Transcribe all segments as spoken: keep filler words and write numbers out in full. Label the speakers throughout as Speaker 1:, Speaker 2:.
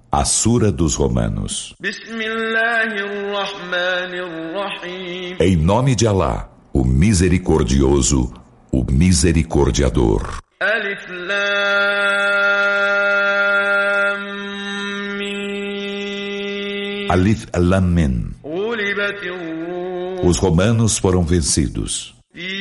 Speaker 1: A Sura dos Romanos. Em nome de Alá, o Misericordioso, o Misericordiador.
Speaker 2: Alif Lam Mim.
Speaker 1: Alif Lam Mim. Os romanos foram vencidos.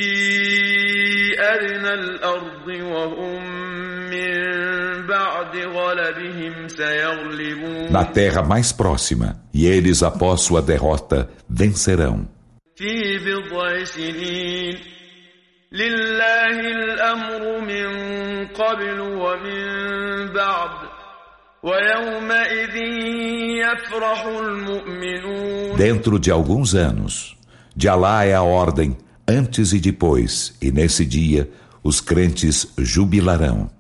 Speaker 1: Na terra mais próxima, e eles, após sua derrota, vencerão. Dentro de alguns anos, de Alá é a ordem, antes e depois, e nesse dia, os crentes jubilarão.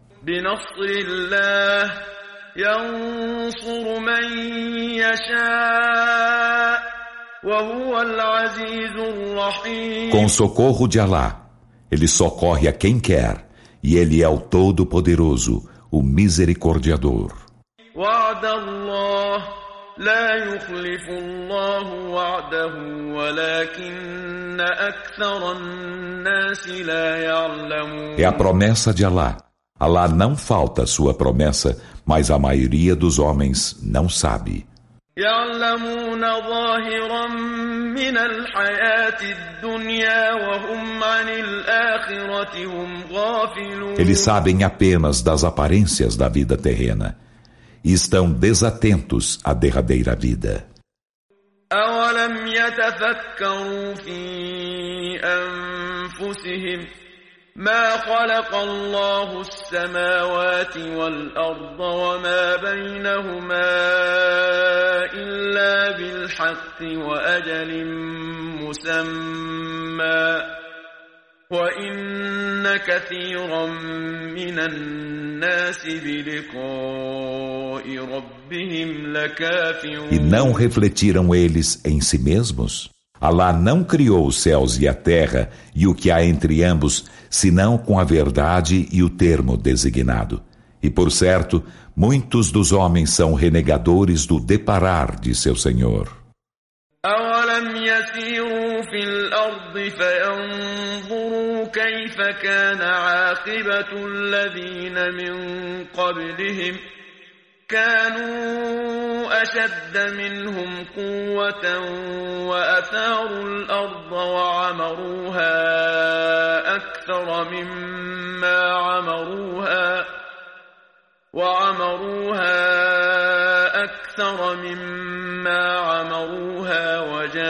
Speaker 1: Com o socorro de Alá, ele socorre a quem quer, e ele é o Todo-Poderoso, o Misericordiador. É a promessa de Alá. Alá não falta sua promessa, mas a maioria dos homens não sabe. Eles sabem apenas das aparências da vida terrena e estão desatentos à derradeira vida.
Speaker 2: أَوَلَمْ يَتَفَكَّرُوا فِي أَنفُسِهِمْ ما خلق الله السماوات والأرض وما بينهما إلا بالحق وأجل مسمى وإن كثيرا من الناس بلقاء ربهم لكافرون.
Speaker 1: E não refletiram eles em si mesmos? Alá não criou os céus e a terra e o que há entre ambos, senão com a verdade e o termo designado. E por certo, muitos dos homens são renegadores do deparar de seu Senhor.
Speaker 2: أَوَلَمْ يَسِيرُوا فِي الْأَرْضِ فَيَنْظُرُوا كَيْفَ كَانَ عَاقِبَةُ الَّذِينَ مِنْ قَبْلِهِمْ كانوا أشد منهم قوة وأثاروا الأرض وعمروها أكثر مما عمروها وعمروها أكثر مما عمروها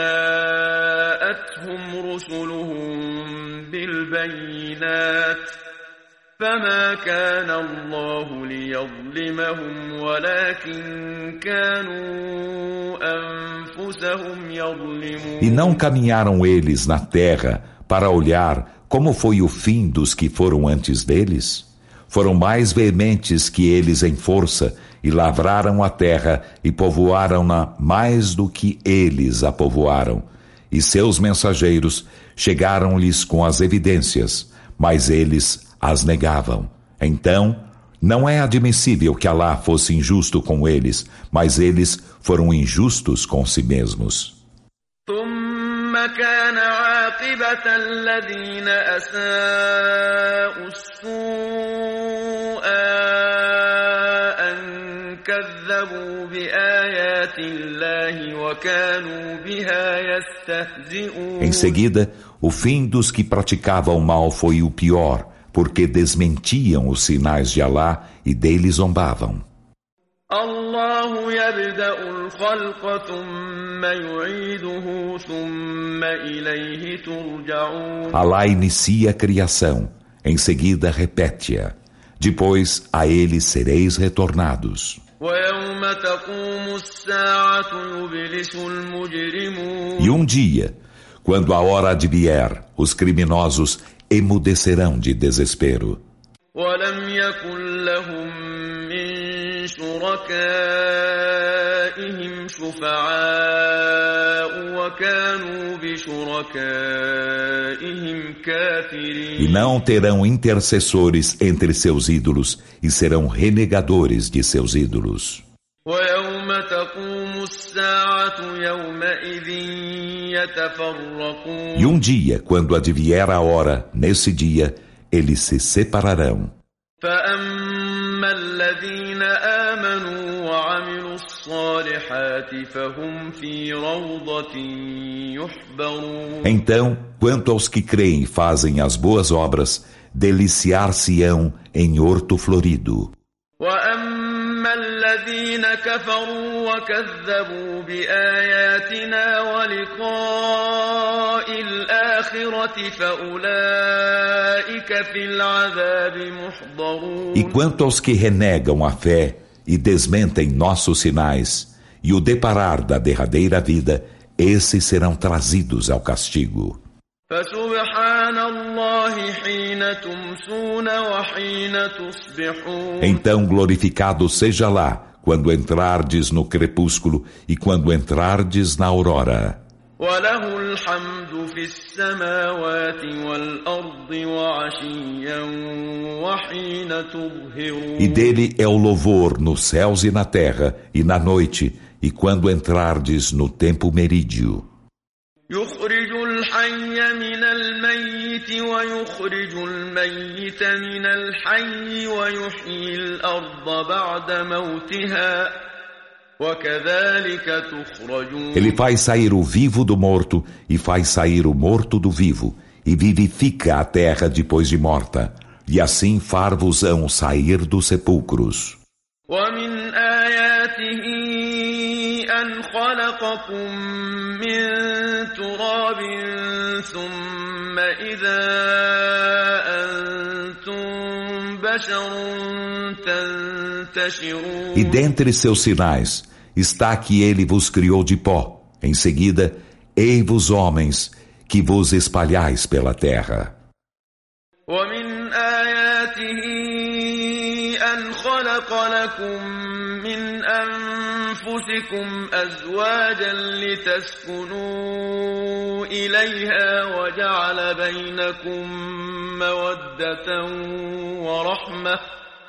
Speaker 2: وجاءتهم رسلهم بالبينات فما كان الله ليظلمهم ولكن كانوا أنفسهم يظلمون.
Speaker 1: E não caminharam eles na terra para olhar como foi o fim dos que foram antes deles? Foram mais veementes que eles em força e lavraram a terra e povoaram-na mais do que eles a povoaram. E seus mensageiros chegaram-lhes com as evidências, mas eles as negavam. Então, não é admissível que Alá fosse injusto com eles, mas eles foram injustos com si mesmos.
Speaker 2: ثم كان عاقبة الذين أساءوا السوء أن كذبوا بآيات الله وكانوا بها يستهزئون.
Speaker 1: Em seguida, o fim dos que praticavam o mal foi o pior, porque desmentiam os sinais de Alá e dele zombavam.
Speaker 2: الله يبدأ الخلق ثم يعيده ثم إليه ترجعون.
Speaker 1: Alá inicia a criação, em seguida repete-a. Depois a ele sereis retornados.
Speaker 2: ويوم تقوم الساعة يبلس المجرمون.
Speaker 1: E um dia, quando a hora advier, os criminosos emudecerão de desespero.
Speaker 2: وَلَمْ يَكُنْ لَهُمْ مِنْ شُرَكَائِهِمْ شُفَعَاءُ وَكَانُوا بِشُرَكَائِهِمْ كَافِرِينَ.
Speaker 1: E não terão intercessores entre seus ídolos e serão renegadores de seus ídolos.
Speaker 2: ويوم تقوم الساعة يومئذ يتفرقون
Speaker 1: E um dia, quando advier a hora, nesse dia, eles se separarão.
Speaker 2: فأما الذين آمنوا وعملوا الصالحات فهم في روضة يحبرون
Speaker 1: Então, quanto aos que creem e fazem as boas obras, deliciar-se-ão em horto florido.
Speaker 2: وأما الذين كفروا وكذبوا بآياتنا ولقاء الآخرة فأولئك في العذاب محضرون
Speaker 1: E quanto aos que renegam a fé e desmentem nossos sinais, e o deparar da derradeira vida, esses serão trazidos ao castigo.
Speaker 2: فسبحان الله حين تمسون وحين تصبحون
Speaker 1: Então glorificado seja lá, quando entrardes no crepúsculo e quando entrardes na aurora.
Speaker 2: وله الحمد في السماوات والأرض وعشيا وحين تظهرون
Speaker 1: E dele é o louvor nos céus e na terra, e na noite, e quando entrardes no tempo merídio.
Speaker 2: يخرج الحي من الميت ويخرج الميت من الحي ويحيي الأرض بعد موتها وكذلك تخرجون
Speaker 1: Ele faz sair o vivo do morto e faz sair o morto do vivo, e vivifica a terra depois de morta, e assim far-vos-ão sair dos sepulcros.
Speaker 2: ومن آياته أن خلقكم من تراب ثم إذا أنتم بشر تنتشرون
Speaker 1: E dentre seus sinais está que ele vos criou de pó. Em seguida, ei-vos homens, que vos espalhais pela terra.
Speaker 2: ومن آياته أن خلق لكم من أنفسكم أزواجا لتسكنوا إليها وجعل بينكم مودة ورحمة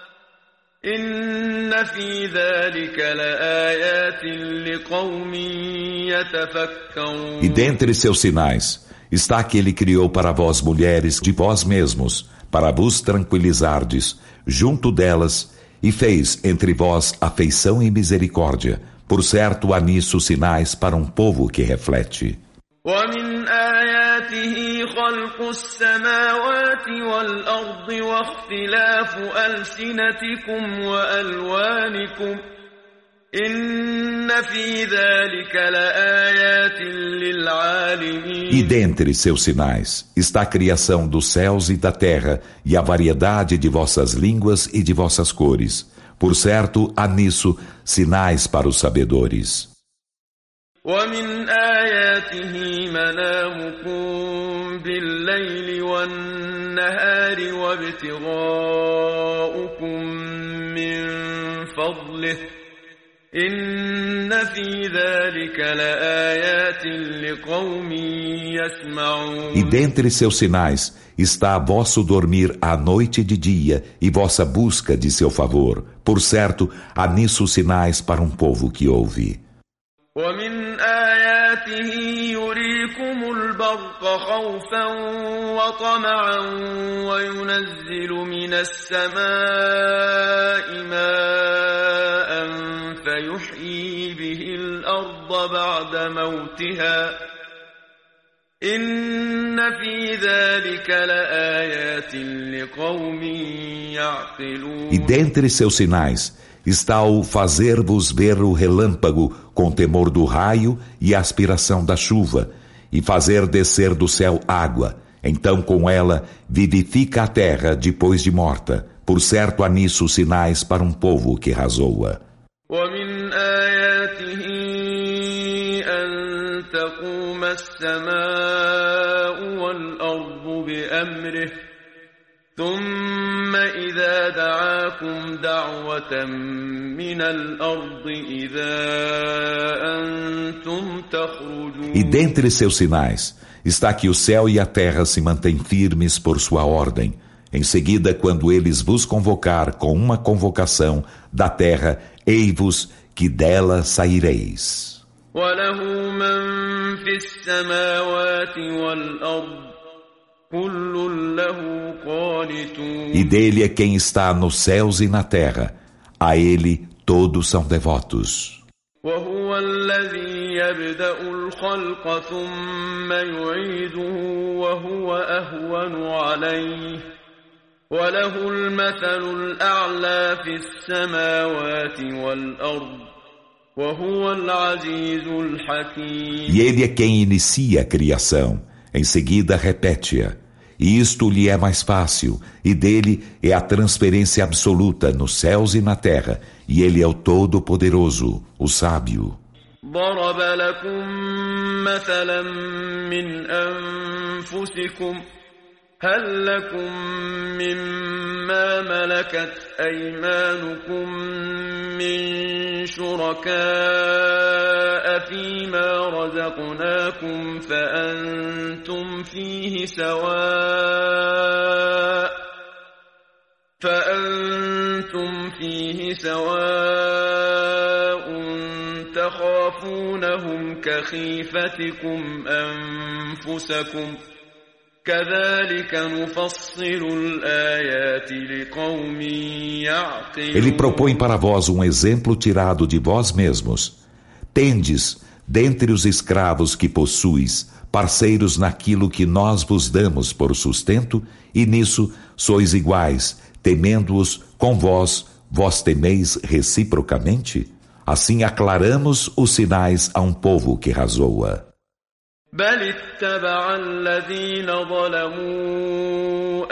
Speaker 2: إن في ذلك لآيات لقوم يتفكرون
Speaker 1: E dentre seus sinais está que ele criou para vós mulheres de vós mesmos, para vos tranquilizardes, junto delas, e fez entre vós afeição e misericórdia. Por certo, há nisso sinais para um povo que reflete.
Speaker 2: ومن آياته خلق السماوات والأرض واختلاف ألسنتكم وألوانكم إن في ذلك لآيات للعالمين
Speaker 1: E dentre seus sinais está a criação dos céus e da terra e a variedade de vossas línguas e de vossas cores. Por certo, há nisso sinais para os sabedores.
Speaker 2: ومن آياته منامكم بالليل والنهار وابتغاؤكم من فضله إن في ذلك لآيات لقوم يسمعون
Speaker 1: E dentre seus sinais está vosso dormir à noite e de dia e vossa busca de seu favor. Por certo, há nisso sinais para um povo que ouve.
Speaker 2: ومن آياته يريكم البرق خوفا وطمعا وينزل من السماء ماء فيحيي به الأرض بعد موتها إن في ذلك لآيات لقوم يعقلون
Speaker 1: E dentre seus sinais está o fazer-vos ver o relâmpago com temor do raio e a aspiração da chuva, e fazer descer do céu água. Então com ela vivifica a terra depois de morta. Por certo há nisso sinais para um povo que razoa.
Speaker 2: ومن آياته أن تقوم السماء والأرض بأمره ثم إذا دعاكم دعوة من الأرض إذا أنتم تخرجون
Speaker 1: E dentre seus sinais está que o céu e a terra se mantêm firmes por sua ordem. Em seguida, quando eles vos convocar com uma convocação da terra, ei-vos que dela saireis.
Speaker 2: وله من في السماوات والأرض كل له قانتون.
Speaker 1: E dele é quem está nos céus e na terra, a ele todos são devotos.
Speaker 2: وهو الذي يبدأ الخلق ثم يعيده وهو أهون عليه وله المثل الأعلى في السماوات والأرض وهو العزيز الحكيم.
Speaker 1: E ele é quem inicia a criação, em seguida repete-a. E isto lhe é mais fácil, e dele é a transferência absoluta nos céus e na terra, e ele é o Todo-Poderoso, o Sábio.
Speaker 2: ضرب لكم مثلا من أنفسكم هل لكم مما ملكت أيمانكم من شركاء فيما رزقناكم فأنتم فيه سواء فأنتم فيه سواء تخافونهم كخيفتكم أنفسكم كذلك نفصل الآيات لقوم يعقلون.
Speaker 1: Ele propõe para vós um exemplo tirado de vós mesmos. Tendes, dentre os escravos que possuis, parceiros naquilo que nós vos damos por sustento, e nisso sois iguais, temendo-os com vós, vós temeis reciprocamente? Assim aclaramos os sinais a um povo que razoa.
Speaker 2: بل اتبع الذين ظلموا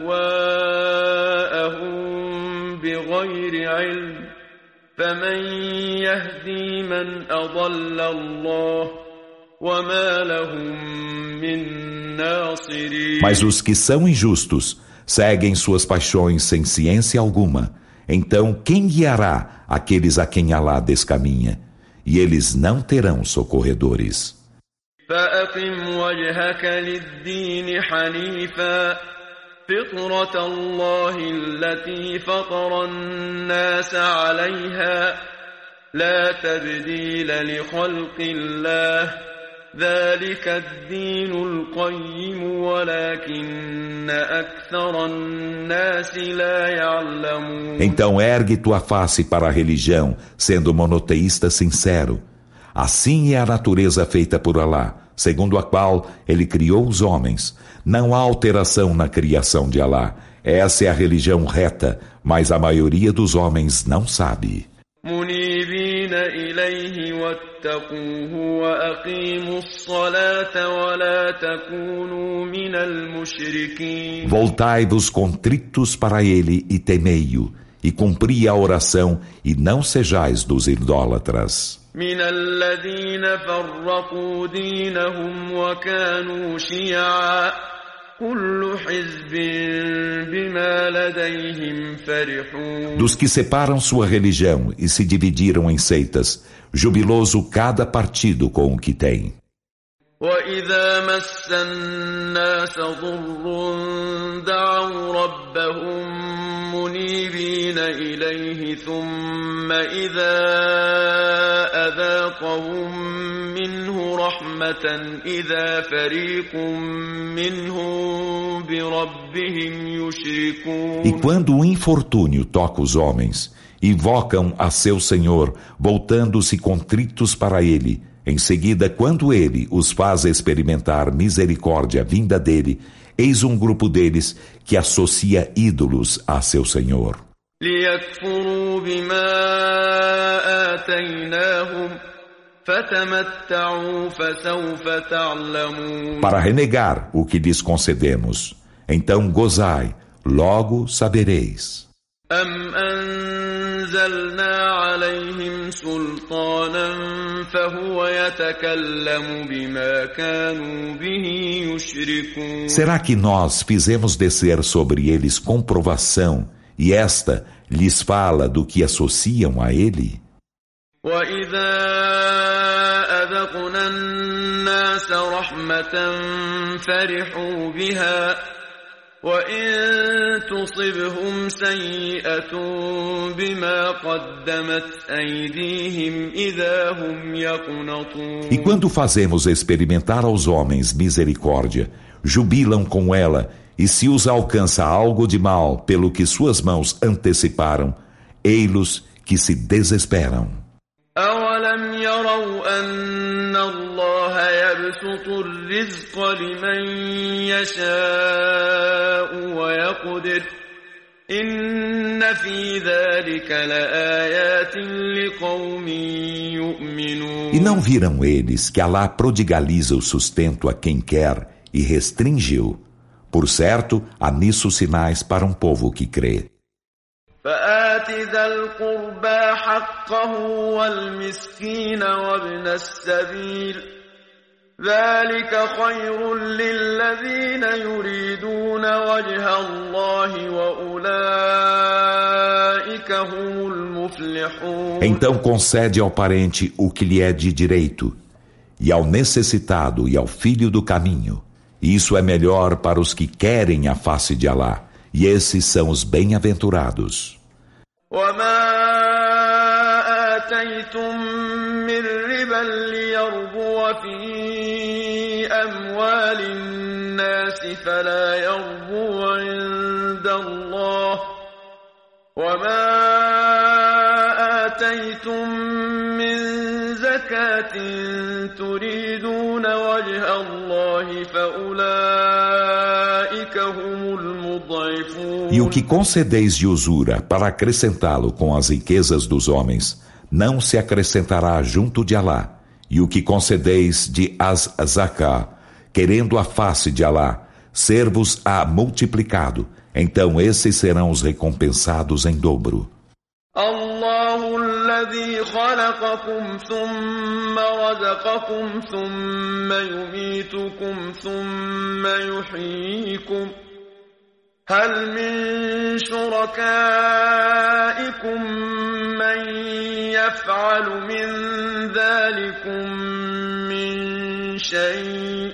Speaker 2: أهواءهم بغير علم فمن يهدي من أضل الله وما لهم من ناصرين.
Speaker 1: Mas os que são injustos seguem suas paixões sem ciência alguma. Então quem guiará aqueles a quem Alá descaminha? E eles não terão socorredores.
Speaker 2: فأقم وجهك للدين حنيفا فطرة الله التي فطر الناس عليها لا تبديل لخلق الله ذلك الدين القيم ولكن أكثر الناس لا يعلمون.
Speaker 1: Então ergue tua face para a religião, sendo monoteísta sincero. Assim é a natureza feita por Alá, segundo a qual ele criou os homens. Não há alteração na criação de Alá. Essa é a religião reta, mas a maioria dos homens não sabe.
Speaker 2: منيبين إليه واتقوه وأقيموا الصلاة ولا تكونوا من المشركين.
Speaker 1: Voltai-vos contritos para ele e temei-o, e cumpri a oração, e não sejais dos idólatras.
Speaker 2: من الذين فرقوا دينهم وكانوا شيعا كل حزب بما لديهم فرحون.
Speaker 1: Dos que separam sua religião e se dividiram em seitas, jubiloso cada partido com o que tem.
Speaker 2: وإذا مس الناس ضر دعوا ربهم منيبين إليه ثم إذا أذاقهم منه رحمة إذا فريق منهم بربهم يشركون.
Speaker 1: E quando o infortúnio toca os homens, invocam a seu Senhor, voltando-se contritos para ele. Em seguida, quando ele os faz experimentar misericórdia vinda dele, eis um grupo deles que associa ídolos a seu Senhor.
Speaker 2: ليكفروا بما آتيناهم فتمتعوا فسوف تعلمون.
Speaker 1: Para renegar o que lhes concedemos. Então gozai, logo sabereis.
Speaker 2: أم أنزلنا عليهم سلطانا فهو يتكلم بما كانوا به يشركون.
Speaker 1: Será que nós fizemos descer sobre eles comprovação e esta lhes fala do que associam a ele?
Speaker 2: وإذا أذقنا الناس رحمة فرحوا بها وَإِن تُصِبْهُمْ سَيِّئَةٌ بِمَا قَدَّمَتْ أَيْدِيهِمْ إِذَا هُمْ يَقْنَطُونَ.
Speaker 1: E quando fazemos experimentar aos homens misericórdia, jubilam com ela, e se os alcança algo de mal pelo que suas mãos anteciparam, ei-los que se desesperam.
Speaker 2: أَوَلَمْ يَرَوْا أَنَّ اللَّهَ يَبْسُطُ الرِّزْقَ لِمَن يَشَاءُ وَيَقْدِرُ إِنَّ فِي ذَلِكَ لَآيَاتٍ لِقَوْمٍ يُؤْمِنُونَ.
Speaker 1: E não viram eles que Alá prodigaliza o sustento a quem quer e restringe-o? Por certo, há nisso sinais para um povo que crê.
Speaker 2: فآت ذا القربى حقه والمسكين وابن السبيل ذلك خير للذين يريدون وجه الله وأولئك هم المفلحون.
Speaker 1: Então concede ao parente o que lhe é de direito, e ao necessitado e ao filho do caminho. Isso é melhor para os que querem a face de Alá. E esses são os bem-aventurados.
Speaker 2: وَمَا آتَيْتُم مِّن رِّبًا لِّيَرْبُوَ فِي أَمْوَالِ النَّاسِ فَلَا يَرْبُو عِندَ اللَّهِ وَمَا آتَيْتُم مِّن زَكَاةٍ تُرِيدُونَ وَجْهَ اللَّهِ فَأُولَٰئِكَ هُمُ الْمُضْعِفُونَ.
Speaker 1: E o que concedeis de usura para acrescentá-lo com as riquezas dos homens, não se acrescentará junto de Alá. E o que concedeis de az-zaká, querendo a face de Alá, ser-vos-á multiplicado, então esses serão os recompensados em dobro.
Speaker 2: الله الذي خلقكم ثم رزقكم ثم يميتكم ثم يحييكم هل من شركائكم من يفعل من ذلكم من شيء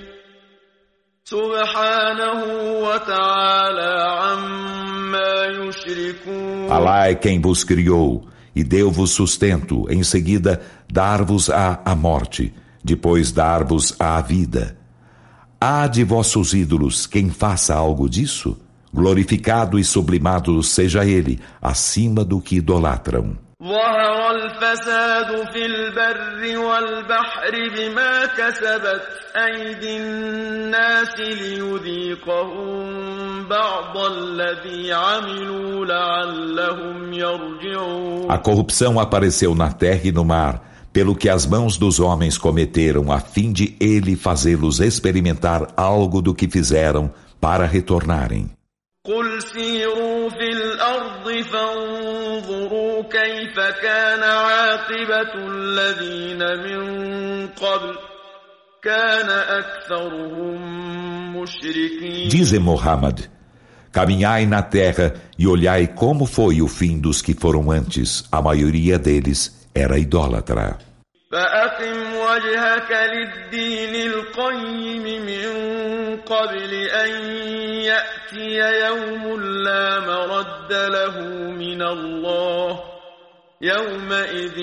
Speaker 2: سبحانه وتعالى عما يشركون.
Speaker 1: Alá é quem vos criou e deu-vos sustento, em seguida dar-vos-á a morte, depois dar-vos a vida. Há de vossos ídolos quem faça algo disso? Glorificado e sublimado seja ele, acima do que idolatram.
Speaker 2: ظهر الفساد في البر والبحر بما كسبت أيدي الناس ليذيقهم بعض الذي عملوا لعلهم يرجعون.
Speaker 1: A corrupção apareceu na terra e no mar, pelo que as mãos dos homens cometeram, a fim de ele fazê-los experimentar algo do que fizeram para retornarem.
Speaker 2: قل سيروا في الأرض فانظروا كيف كان عاقبة الذين من قبل كان أكثرهم مشركين.
Speaker 1: Dize Muhammad, caminhai na terra e olhai como foi o fim dos que foram antes. A maioria deles era idólatra.
Speaker 2: فأقم وجهك للدين القيم من قبل أن يأتي يوم لا مرد له من الله يومئذ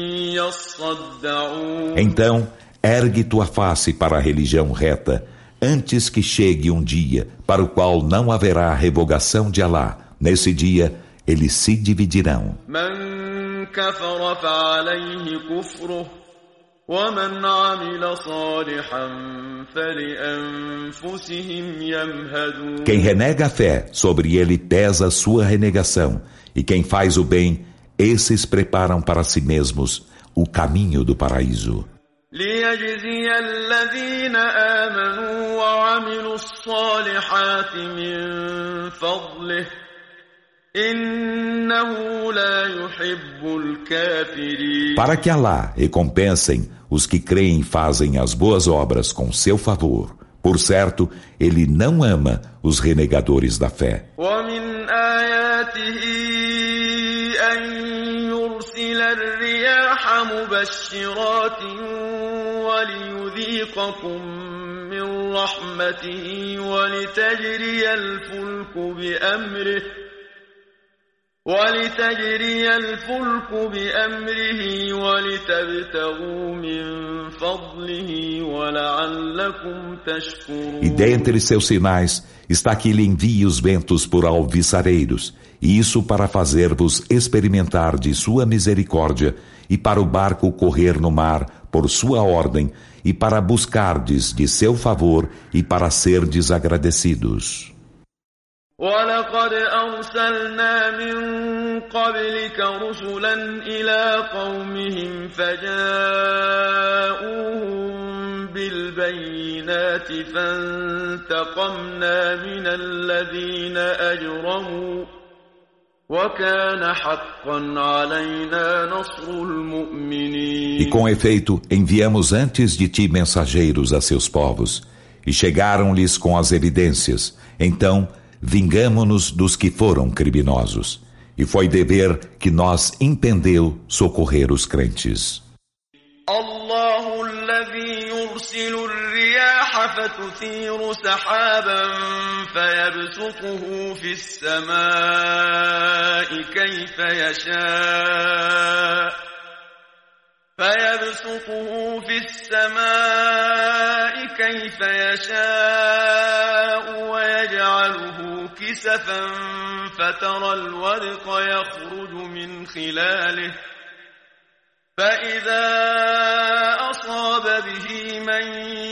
Speaker 2: يصدعون.
Speaker 1: Então, ergue tua face para a religião reta, antes que chegue um dia para o qual não haverá revogação de Alá. Nesse dia, eles se dividirão.
Speaker 2: من كفر فعليه كفره ومن عمل صالحا فلأنفسهم يمهدون.
Speaker 1: Quem renega a fé, sobre ele pesa a sua renegação, e quem faz o bem, esses preparam para si mesmos o caminho do paraíso.
Speaker 2: ليجزي الذين آمنوا وعملوا الصالحات من فضله إنه لا يحب الكافرين.
Speaker 1: Para que Alá recompensem os que creem e fazem as boas obras com seu favor. Por certo, ele não ama os renegadores da fé.
Speaker 2: ومن آياته أن يرسل الرياح مبشرات وليذيقكم من رحمته ولتجري الفلك بأمره ولتجري الفلك بأمره ولتبتغوا من فضله ولعلكم تشكرون.
Speaker 1: E dentre seus sinais está que ele envia os ventos por alviçareiros, e isso para fazer-vos experimentar de sua misericórdia, e para o barco correr no mar por sua ordem, e para buscardes de seu favor, e para serdes agradecidos.
Speaker 2: ولقد أرسلنا من قبلك رسلا إلى قومهم فجاءوهم بالبينات فانتقمنا من الذين أجرموا وكان حقا علينا نصر المؤمنين.
Speaker 1: E com efeito, enviamos antes de ti mensageiros a seus povos, e chegaram-lhes com as evidências. Então, vingamo-nos dos que foram criminosos. E foi dever que nós impendeu socorrer os crentes.
Speaker 2: الله الذي يرسل الرياح فتثير سحابا فيبسطه في السماء كيف يشاء فيبسطه في السماء كيف يشاء ويجعله كسفا فترى الودق يخرج من خلاله فإذا أصاب به من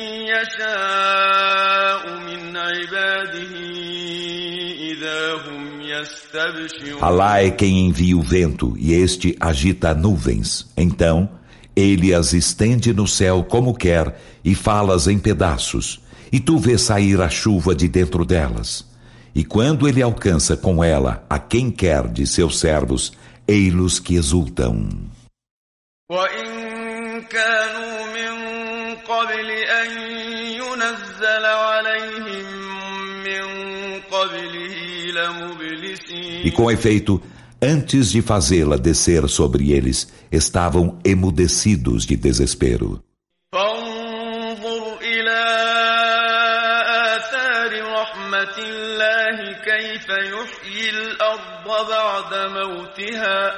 Speaker 2: يشاء من عباده إذا هم يستبشرون.
Speaker 1: Alá é quem envia o vento e este agita nuvens. Então, ele as estende no céu como quer e fá-las em pedaços. E tu vês sair a chuva de dentro delas. E quando ele alcança com ela a quem quer de seus servos, ei-los que exultam.
Speaker 2: وإن كانوا من قبل أن ينزل عليهم من قبله لمبلسين.
Speaker 1: E com efeito, antes de fazê-la descer sobre eles, estavam emudecidos de desespero.
Speaker 2: فانظر إلى آثار رحمة الله كيف يحيي الأرض بعد موتها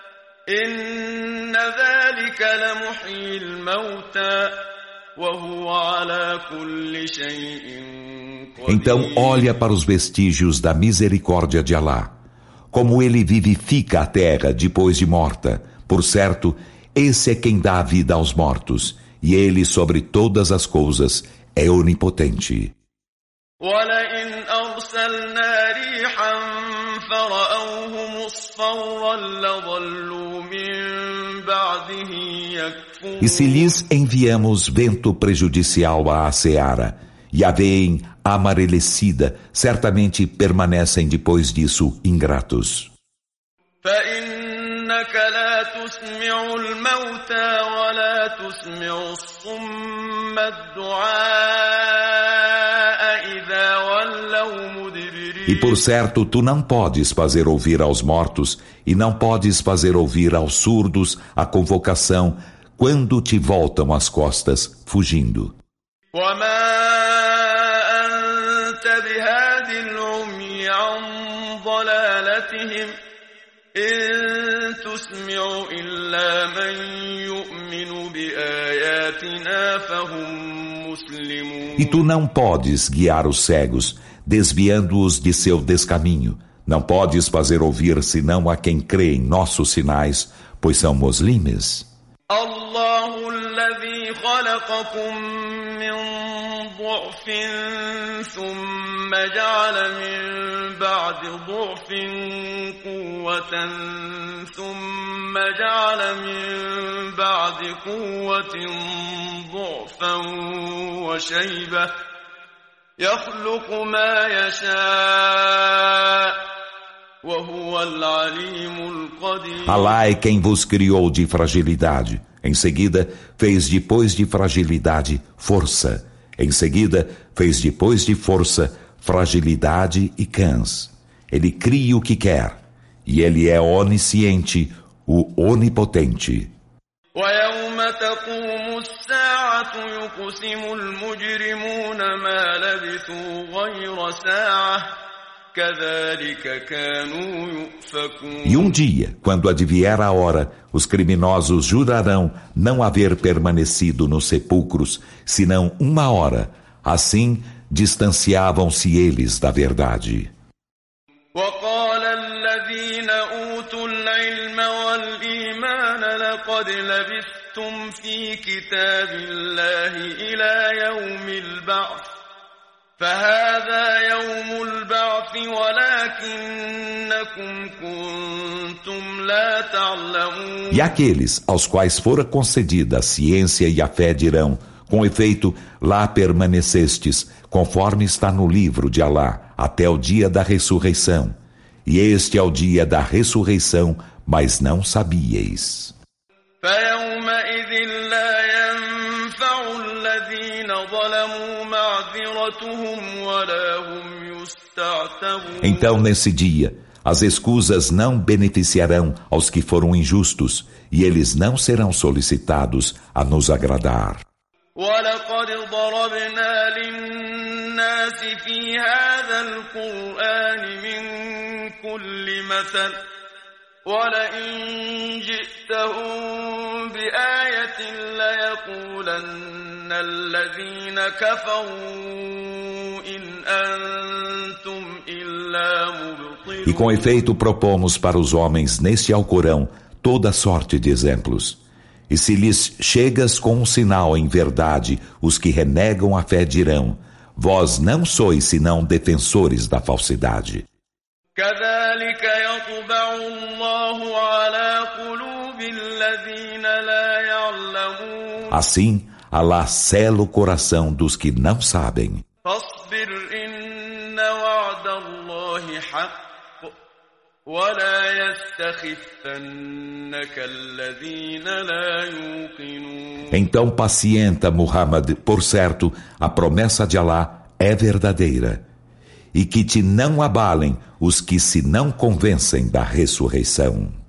Speaker 2: إن ذلك لمحيي الموتى وهو على كل شيء قدير.
Speaker 1: Então olha para os vestígios da misericórdia de Alá, como ele vivifica a terra depois de morta. Por certo, esse é quem dá a vida aos mortos, e ele sobre todas as coisas é onipotente.
Speaker 2: وَلَئِنْ أَرْسَلْنَا رِيحًا فَرَأَوْهُ مُصْفَرًّا لَظَلُّوا مِنْ بَعْدِهِ يَكْفُرُونَ.
Speaker 1: E se lhes enviamos vento prejudicial à seara, e a veem amarelecida, certamente permanecem depois disso ingratos.
Speaker 2: فَإِنَّكَ لَا تُسْمِعُ الْمَوْتَى وَلَا تُسْمِعُ الصُّمَّ الدُّعَاءَ إِذَا وَلَّوْا مُدْبِرِينَ.
Speaker 1: E por certo, tu não podes fazer ouvir aos mortos, e não podes fazer ouvir aos surdos a convocação, quando te voltam as costas, fugindo.
Speaker 2: وَمَا أَنْتَ بِهَادِ الْعُمْيِ عَنْ ضَلَالَتِهِمْ إِن تُسْمِعُ إِلَّا مَن يُؤْمِنُ بِآيَاتِنَا فَهُم مُسْلِمُونَ.
Speaker 1: E tu não podes guiar os cegos, desviando-os de seu descaminho. Não podes fazer ouvir senão a quem crê em nossos sinais, pois são muslimes.
Speaker 2: الله الذي خلقكم من ضعف ثم جعل من بعد ضعف قوة ثم جعل من بعد قوة ضعفا وشيبة يخلق ما يشاء وهو العليم القدير.
Speaker 1: Alá é quem vos criou de fragilidade. Em seguida, fez depois de fragilidade, força. Em seguida, fez depois de força, fragilidade e cãs. Ele cria o que quer. E ele é onisciente, o onipotente.
Speaker 2: ويوم تقوم الساعة يقسم المجرمون ما لبثوا غير ساعة كذلك كانوا يؤفكون.
Speaker 1: E um dia, quando advier a hora, os criminosos jurarão não haver permanecido nos sepulcros, senão uma hora. Assim, distanciavam-se eles da verdade.
Speaker 2: وقال الذين أوتوا العلم والإيمان لقد لبثتم في كتاب الله إلى يوم البعث فهذا يوم البعث ولكنكم كنتم لا تعلمون.
Speaker 1: E aqueles aos quais fora concedida a ciência e a fé dirão: com efeito, lá permanecestes, conforme está no livro de Alá, até o dia da ressurreição. E este é o dia da ressurreição, mas não sabíeis.
Speaker 2: فَيَوْمَئِذٍ لَا يَنفَعُ الَّذِينَ ظَلَمُوا مَعْذِرَتُهُمْ وَلَا هُمْ يُسْتَعْتَبُونَ.
Speaker 1: Então, nesse dia, as escusas não beneficiarão aos que foram injustos, e eles não serão solicitados a nos agradar.
Speaker 2: وَلَقَدْ ضَرَبْنَا لِلنَّاسِ فِي هَذَا الْقُرْآنِ مِنْ كُلِّ مَثَلٍ وَلَئِنْ جِئْتَهُمْ بِآيَةٍ لَيَقُولَنَّ الَّذِينَ كَفَرُوا إِنْ أَنْتُمْ إِلَّا مُبْطِلُونَ.
Speaker 1: E com efeito propomos para os homens neste Alcorão toda sorte de exemplos. E se lhes chegas com um sinal em verdade, os que renegam a fé dirão: vós não sois senão defensores da falsidade.
Speaker 2: كذلك يطبع الله على قلوب الذين لا يعلمون.
Speaker 1: Assim, Alá sela o coração dos que não sabem.
Speaker 2: فاصبر إن وعد الله حق ولا يستخفنك الذين لا يوقنون.
Speaker 1: Então pacienta, Muhammad, por certo, a promessa de Alá é verdadeira. E que te não abalem os que se não convencem da ressurreição.